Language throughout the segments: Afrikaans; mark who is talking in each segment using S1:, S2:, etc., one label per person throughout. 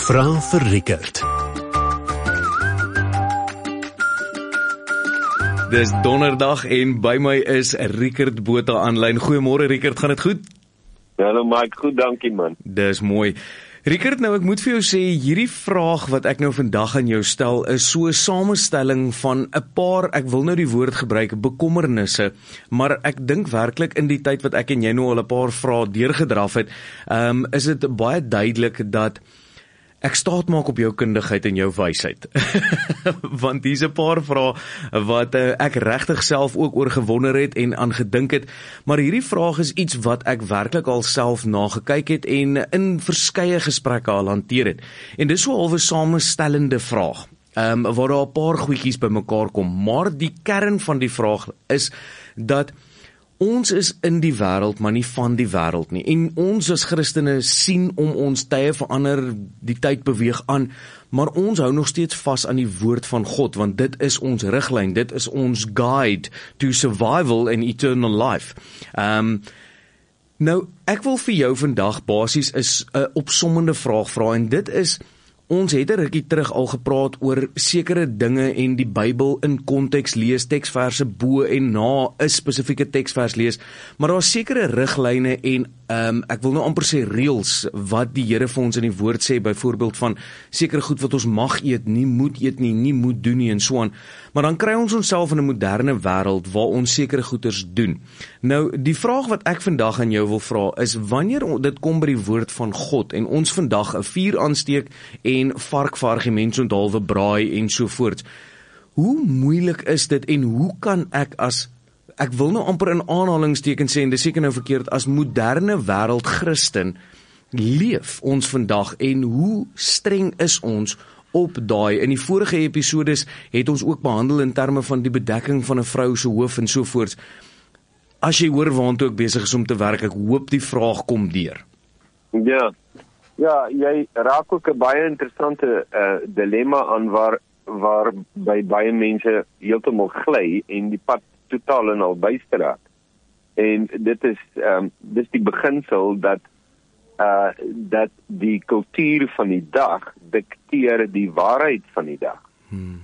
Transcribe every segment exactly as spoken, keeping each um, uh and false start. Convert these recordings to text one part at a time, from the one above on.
S1: Vra vir Rickert.
S2: Dis donderdag en by my is Rickert Botha aanlyn. Goeiemôre Rickert, gaan dit goed?
S3: Hallo Mike, goed, dankie man.
S2: Dis mooi. Rickert, nou ek moet vir jou sê, hierdie vraag wat ek nou vandag aan jou stel is so 'n samestelling van 'n paar, ek wil nou die woord gebruik, bekommernisse, maar ek dink werklik in die tyd wat ek en jy nou al 'n paar vrae deurgedraf het, um, is dit baie duidelik dat ek staat maak op jou kundigheid en jou wysheid. Want hier's 'n paar vrae wat uh, ek regtig self ook oor gewonder het en aan gedink het, maar hierdie vraag is iets wat ek werklik al self nagekyk het en in verskeie gesprekke al hanteer het. En dis so 'n halwe samestellende vraag, um, waar daar 'n paar goedjies bymekaar kom, maar die kern van die vraag is dat ons is in die wêreld, maar nie van die wêreld nie. En ons as Christene sien om ons tye verander, die tyd beweeg aan, maar ons hou nog steeds vas aan die woord van God, want dit is ons riglyn, dit is ons guide to survival and eternal life. Um, nou, ek wil vir jou vandag basies is 'n opsommende vraag vra, en dit is, ons het 'n rukkie terug al gepraat oor sekere dinge en die Bybel in konteks lees, teksverse bo en na 'n spesifieke teksvers lees, maar daar is sekere riglyne en um, ek wil nou amper sê reëls wat die Here vir ons in die woord sê, byvoorbeeld van sekere goed wat ons mag eet, nie moet eet nie, nie moet doen nie en so aan. Maar dan kry ons onsself in 'n moderne wêreld waar ons sekere goeders doen. Nou, die vraag wat ek vandag aan jou wil vra is, wanneer dit kom by die woord van God en ons vandag 'n vuur aansteek en vark vir argumente onthaalwe braai en so voort. Hoe moeilik is dit en hoe kan ek as, ek wil nou amper in aanhalingstekens sê, en dis seker nou verkeerd, as moderne wêreld Christen leef ons vandag en hoe streng is ons op daai? In die vorige episodes het ons ook behandel in terme van die bedekking van 'n vrou se hoof en so voort. As jy hoor waantoe ek besig is om te werk, ek hoop die vraag kom deur.
S3: Ja, ja, jy raak ook 'n baie interessante uh, dilemma aan waar, waar by baie mense heeltemal gly en die pad totaal en al byster raak. En dit is, um, dis die beginsel dat Uh, dat die kultuur van die dag dikteer die waarheid van die dag. Hmm.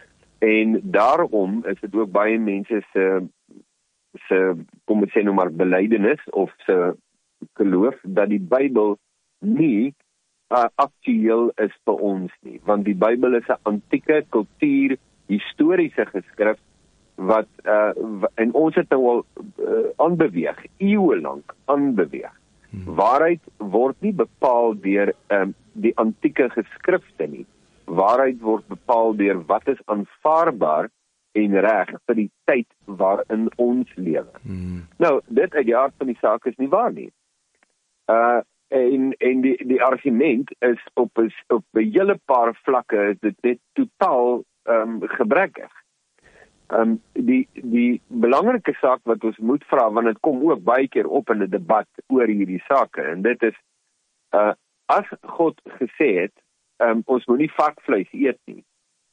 S3: En daarom is dit ook baie mense se, se kom ons sê nou maar belydenis of se geloof dat die Bybel nie uh, aktueel is vir ons nie, want die Bybel is 'n antieke kultuur, historiese geskrif wat uh, en ons het nou al uh, aanbeweeg, eeue lank aanbeweeg. Waarheid word nie bepaal deur um, die antieke geskrifte nie. Waarheid word bepaal deur wat is aanvaarbaar en reg vir die tyd waarin ons lewe. Hmm. Nou, dit uit die aard van die saak is nie waar nie. Uh, en en die, die argument is op 'n op 'n hele paar vlakke is dit net totaal um, gebrekkig. Um, die, die belangrike saak wat ons moet vra, want dit kom ook baie keer op in 'n debat oor hierdie sake, en dit is, uh, as God gesê het, um, ons moet nie varkvleis eet nie,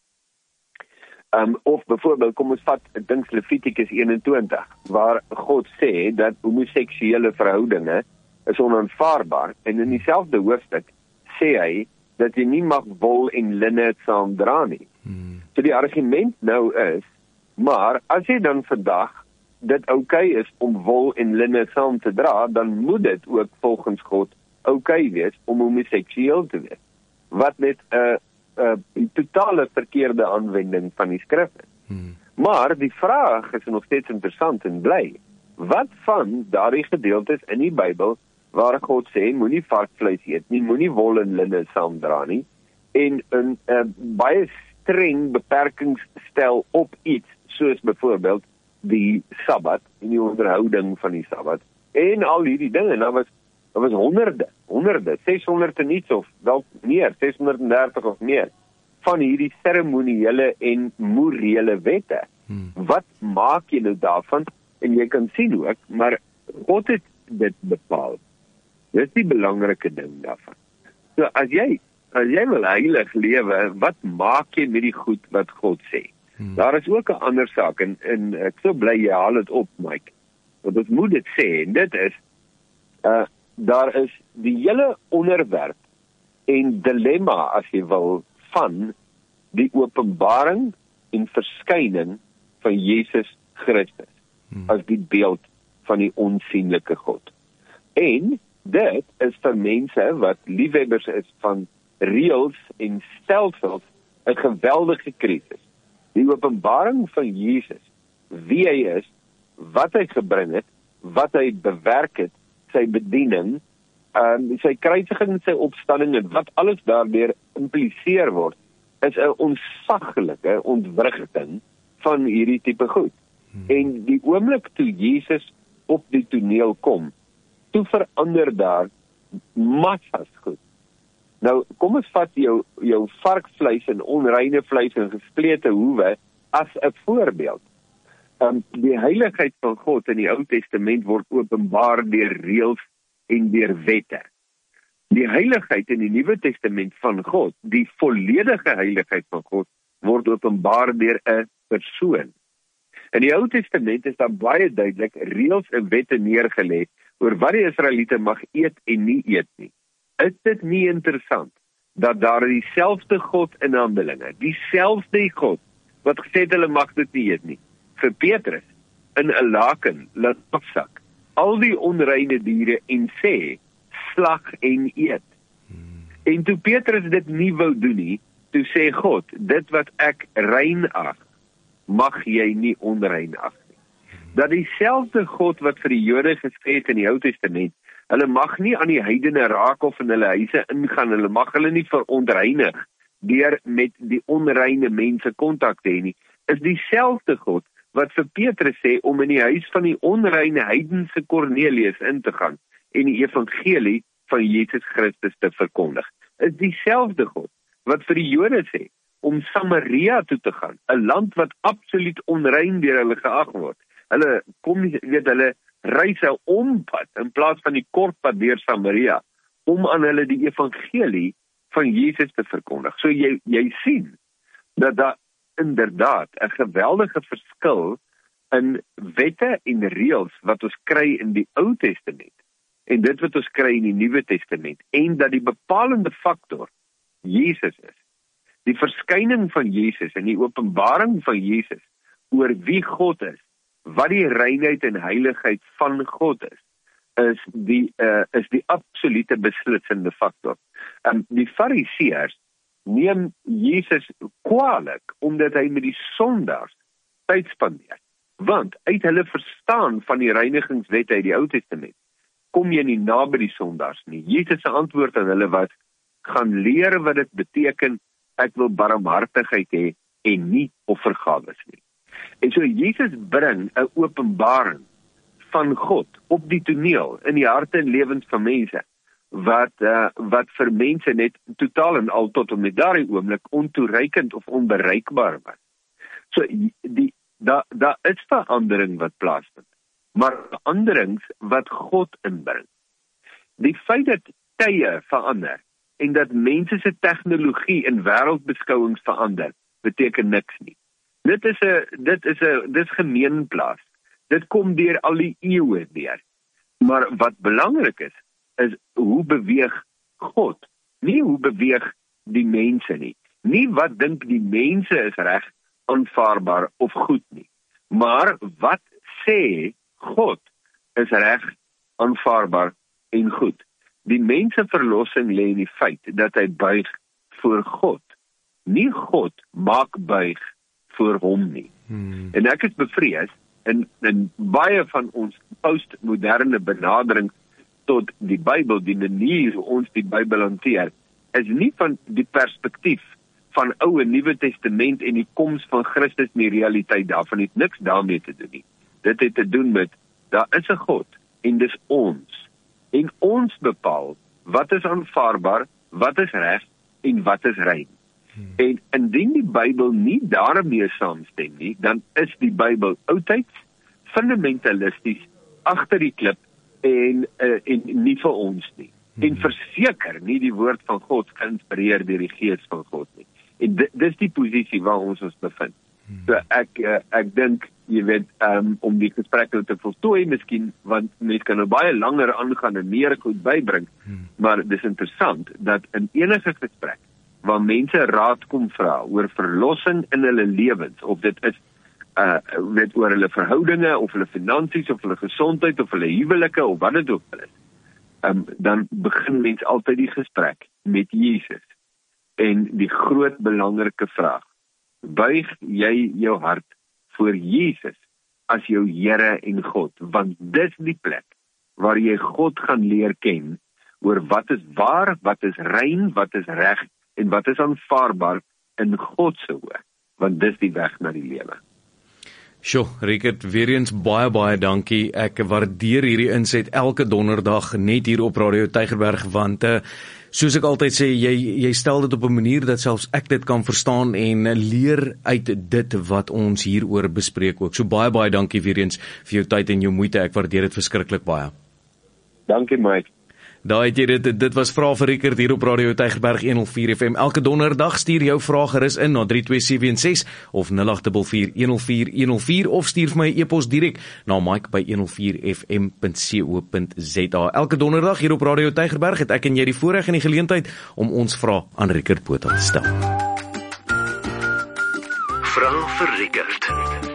S3: um, of byvoorbeeld, kom ons vat, ek dink Levitikus eenentwintig, waar God sê dat homoseksuele verhoudinge is onaanvaarbaar, en in dieselfde hoofstuk sê hy, dat jy nie mag wol en linne saam dra nie. Hmm. So die argument nou is, maar as jy dan vandag dit oukei is om wol en linne saam te dra, dan moet dit ook volgens God oukei wees om homoseksueel te wees. Wat net 'n uh, uh, totale verkeerde aanwending van die skrif is. Hmm. Maar die vraag is nog steeds interessant en bly. Wat van daardie gedeeltes in die Bybel waar God sê moenie varkvleis eet nie, moenie wol en linne saam dra nie, en 'n uh, baie streng beperkings stel op iets, soos byvoorbeeld die Sabbat en die onderhouding van die Sabbat en al hierdie dinge. Daar was, daar was honderde, honderde, seshonderd en iets of wel meer, seshonderddertig of meer van hierdie seremoniële en morele wette. Hmm. Wat maak jy nou daarvan? En jy kan sien ook, maar God het dit bepaal. Dit is die belangrike ding daarvan. So as jy, as jy wil heilig lewe, wat maak jy met die goed wat God sê? Hmm. Daar is ook 'n ander saak, en, en ek so bly jy haal dit op, Mike, want ons moet dit sê, en dit is, uh, daar is die hele onderwerp en dilemma, as jy wil, van die openbaring en verskyning van Jesus Christus hmm. as die beeld van die onsienlike God. En dit is vir mense wat liefhebbers is van reëls en stelsels 'n geweldige krisis. Die openbaring van Jesus, wie hy is, wat hy gebring het, wat hy bewerk het, sy bediening, um, sy kruisiging en sy opstanding en wat alles daardeur impliseer word, is 'n ontsaglike ontwrigting van hierdie tipe goed. Hmm. En die oomblik toe Jesus op die toneel kom, toe verander daar massas goed. Nou, kom ons vat jou, jou varkvleis en onreine vleis en gesplete hoewe as 'n voorbeeld. Um, die heiligheid van God in die Ou Testament word openbaar deur reëls en deur wette. Die heiligheid in die Nuwe Testament van God, die volledige heiligheid van God, word openbaar deur 'n persoon. In die Ou Testament is daar baie duidelik reëls en wette neergelê oor wat die Israeliete mag eet en nie eet nie. Is dit nie interessant dat daar dieselfde God in Handelinge, dieselfde God wat gesê het hulle mag dit nie eet nie, vir Petrus in 'n laken laat afsak al die onreine diere en sê slag en eet. Hmm. En toe Petrus dit nie wou doen nie, toe sê God, dit wat ek rein ag, mag jy nie onrein ag nie. Dat dieselfde God wat vir die Jode gesê het in die Ou Testament, hulle mag nie aan die heidene raak of in hulle huise ingaan, hulle mag hulle nie verontreinig deur met die onreine mense kontak te hê nie, is dieselfde God wat vir Petrus sê om in die huis van die onreine heidense Kornelius in te gaan en die evangelie van Jesus Christus te verkondig. Is dieselfde God wat vir die Jode sê om Samaria toe te gaan, 'n land wat absoluut onrein deur hulle geag word. Hulle kom nie, weet hulle reis 'n ompad in plaas van die kortpad deur Samaria om aan hulle die evangelie van Jesus te verkondig. So jy jy sien dat daar inderdaad 'n geweldige verskil in wette en reëls wat ons kry in die Ou Testament en dit wat ons kry in die Nuwe Testament, en dat die bepalende faktor Jesus is. Die verskyning van Jesus en die openbaring van Jesus oor wie God is, wat die reinheid en heiligheid van God is, is die uh, is die absolute beslissende faktor. Um, die Fariseërs neem Jesus kwaalik omdat hy met die sondaars tyd spandeer. Want uit hulle verstaan van die reinigingswette uit die Ou Testament, kom jy nie naby die sondaars nie. Jesus se antwoord aan hulle was, gaan leer wat dit beteken, ek wil barmhartigheid hê en nie offergawes nie. En so Jesus bring 'n openbaring van God op die toneel in die harte en lewens van mense wat uh, wat vir mense net totaal en al tot en met daardie oomblik ontoereikend of onbereikbaar was. So die daar daar is verandering wat plaasvind, maar veranderings wat God inbring. Die feit dat tye verander en dat mense se tegnologie en wêreldbeskouings verander, beteken niks nie. Dit is 'n dit is 'n dis gemeenplaas. Dit kom deur al die eeue deur. Maar wat belangrik is, is hoe beweeg God? Nie hoe beweeg die mense nie. Nie wat dink die mense is reg, aanvaarbaar of goed nie. Maar wat sê God is reg, aanvaarbaar en goed. Die mense verlossing lê in die feit dat hy buig voor God. Nie God maak buig voor hom nie. Hmm. En ek is bevrees in in baie van ons postmoderne benadering tot die Bybel, die manier hoe ons die Bybel hanteer, is nie van die perspektief van Ou en Nuwe Testament en die koms van Christus in die realiteit daarvan, het niks daarmee te doen nie. Dit het te doen met, daar is 'n God, en dis ons. En ons bepaal, wat is aanvaarbaar, wat is reg, en wat is rein. Hmm. En indien die Bybel nie daarmee saamstem nie, dan is die Bybel oudtyds, fundamentalisties, agter die klip, en, uh, en nie vir ons nie. Hmm. En verseker nie die woord van God geïnspireer deur die gees van God nie. En dit dis die posisie waar ons ons bevind. Hmm. So ek uh, ek dink jy weet, um, om die gesprek te voltooi, miskien, want mens kan nou baie langer aangaan en meer goed bybring, hmm. maar dis interessant, dat in enige gesprek, waar mense raad kom vra oor verlossing in hulle lewens, of dit is, uh, weet oor hulle verhoudinge, of hulle finansies, of hulle gesondheid, of hulle huwelike, of wat dit ook is, um, dan begin mens altyd die gesprek met Jesus. En die groot belangrike vraag, buig jy jou hart voor Jesus as jou Here en God, want dis die plek waar jy God gaan leer ken oor wat is waar, wat is rein, wat is reg en wat is aanvaarbaar in God se oë, want dis die weg na die lewe.
S2: Sjoe, Rickert, weer eens baie, baie dankie. Ek waardeer hierdie inset elke donderdag net hier op Radio Tygerberg, want uh, soos ek altyd sê, jy, jy stel dit op 'n manier dat selfs ek dit kan verstaan en leer uit dit wat ons hieroor bespreek ook. So baie, baie dankie weer eens vir jou tyd en jou moeite. Ek waardeer dit verskriklik baie.
S3: Dankie, Mike.
S2: Daai het jy dit, dit was Vrae vir Rickert hier op Radio Tygerberg honderd vier F M. Elke donderdag stuur jou vrae gerus in na drie twee sewe een ses of nul agt vier vier een nul vier een nul vier of stuur vir my 'n e-pos direk na mike by honderd vier f m punt co punt z a. Elke donderdag hier op Radio Tygerberg het ek en jy die voorreg en die geleentheid om ons vrae aan Rickert Botha te stel. Vrae vir Rickert.